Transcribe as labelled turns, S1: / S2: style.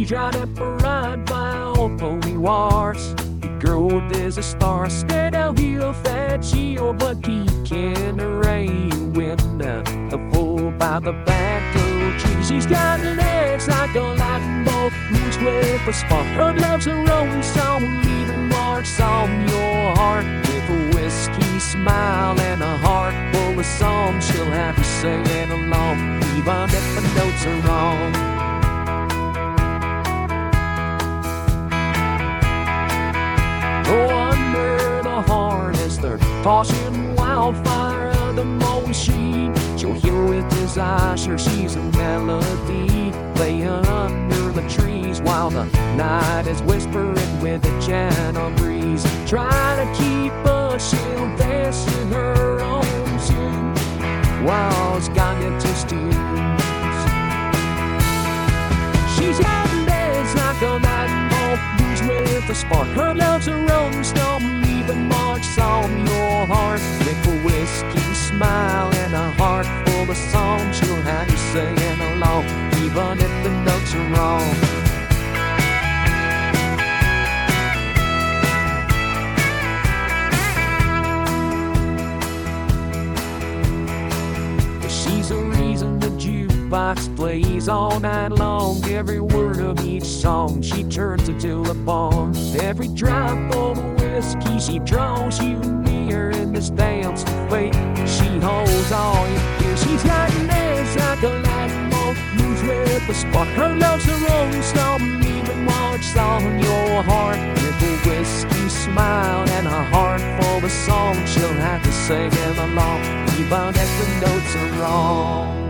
S1: tried to ride by old pony wars. The girl is a star, stared out heel fat shield, but he can't rain wind. A fool by the back of tree. She's got legs like a lightning bolt, moves with a spark. Her love's a rolling stone, leaving marks on your heart. With a whiskey smile and a heart full of songs, she'll have you singing along, even if the notes are wrong. Oh, under the harness, they're tossing wildfire of the machine. She'll hear with his eyes, sure she's a melody, laying under the trees while the night is whispering with a gentle breeze. Try to keep us, she'll dance in her own tune while it's got you to tunes. She's got legs like a lightning bolt, moves with a spark. Her love's a rolling stone, leaving marks on your heart. With a whiskey smile and a heart full of songs, she'll have you singing along, even if the notes are wrong. She's a reason the jukebox plays all night long. Every word of each song she turns into a bond. Every drop of whiskey she draws you near in this dance way. She holds all your fears. She's got legs like a lightning bolt, moves with a spark. Her love's a rolling stone, leaving marks on your heart. With a whiskey smile and a heart full of songs, she'll have to sing along, even if the notes are wrong.